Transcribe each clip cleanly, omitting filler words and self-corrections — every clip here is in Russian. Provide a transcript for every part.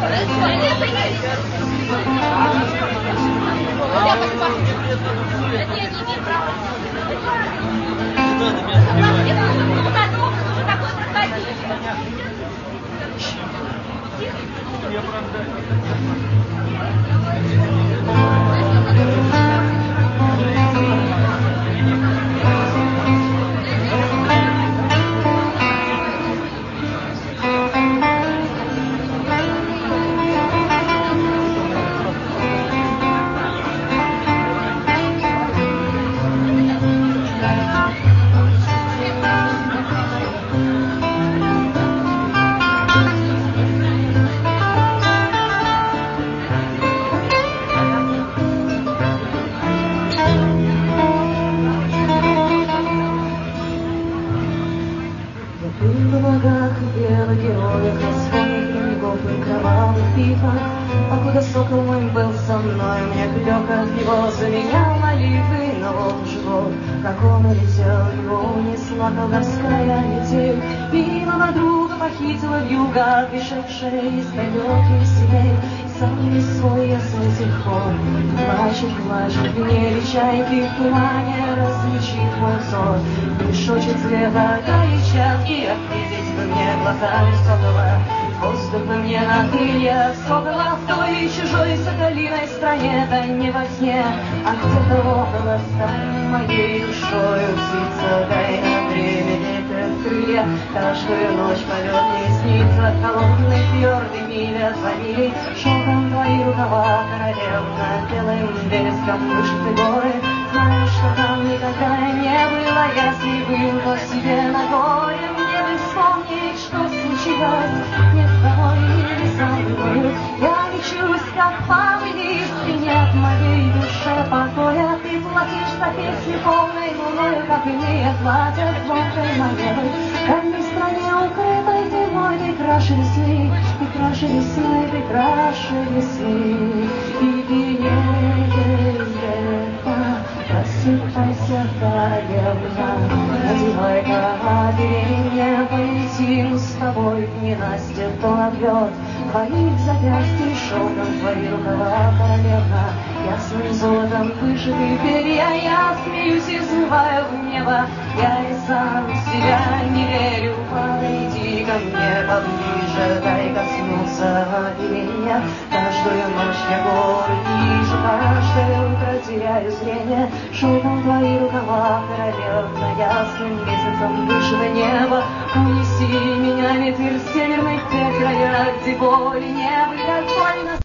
Покуда сокол мой был со мной, мне клёк от него заменял молитвы, но вот живот, как он улетел, его унесла колдовская метель. Мимо подруга похитила вьюга, пришедшая из далеких земель. Сам весь свой ясный тихо, плачет в небе чайки, в тумане различит мой взор. Мешочек света горячат, и ответить бы мне глазами сокола. Воздух бы мне на крыльях сокола в той чужой соколиной стране, да не во сне, а где-то около стань моей душою птица, дай на время ветер крылья. Каждую ночь полет не снится, холодный твердый миля звонили, шелком твои рукава, королевна, белым вереском вышиты горы. Знаю, что там никогда не было, если был, то себе на горе. Мне бы вспомнить, что случилось не с тобой или со мной. Я лечусь, как павый лист, и нет в моей душе покоя. Ты платишь за песню полной луною, как иные платят звонкой монетой. В дальней стране укрытой зимой ты краше весны, ты краше весны, ты краше весны. И пьянее лето, просыпайся, королевна, надевай-ка оперение, полетим с тобой в ненастье, кто набьет твоих запястьей шелком твои рукава, королевна. Ясным золотом вышиты перья, я смеюсь и взмываю в небо. Я и сам в себя не верю, подойди ко мне поближе, дай коснуться оперения. Каждую ночь я горы вижу, каждое утро теряю зрение. Шелком твои рукава, королевна, ясным месяцем вышито небо. Унеси меня, метель в северных тех краях, где боли не были так больно.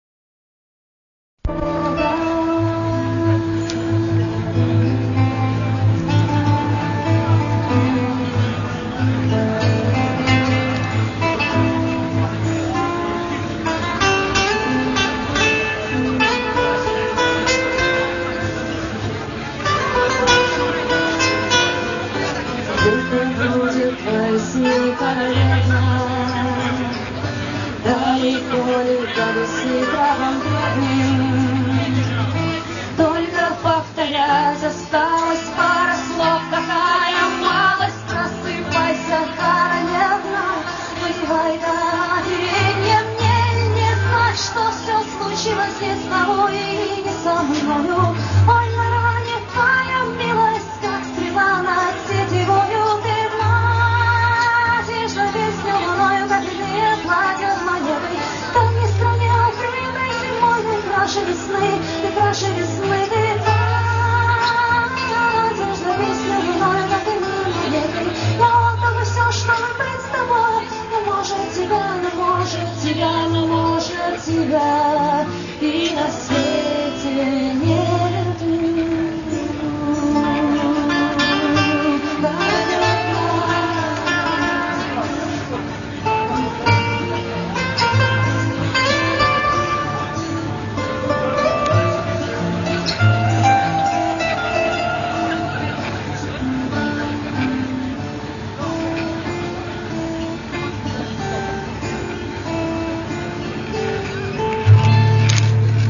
Будет твои сны, королевна, далеко ли до весны травам бедным. Только повторять осталось пара слов, какая малость, просыпайся, королевна, выливай до оперения. Мне не знать, что все случилось не с тобой и не со мною.